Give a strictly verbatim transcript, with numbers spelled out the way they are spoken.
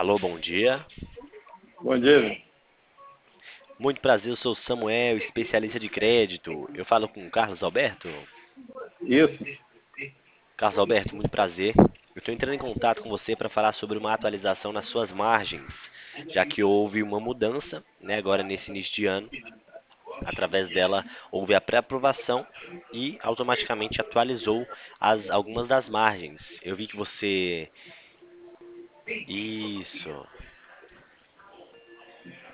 Alô, bom dia. Bom dia. Muito prazer, eu sou o Samuel, especialista de crédito. Eu falo com o Carlos Alberto. Isso. Carlos Alberto, muito prazer. Eu estou entrando em contato com você para falar sobre uma atualização nas suas margens, já que houve uma mudança, né, agora nesse início de ano. Através dela houve a pré-aprovação e automaticamente atualizou as, algumas das margens. Eu vi que você. Isso.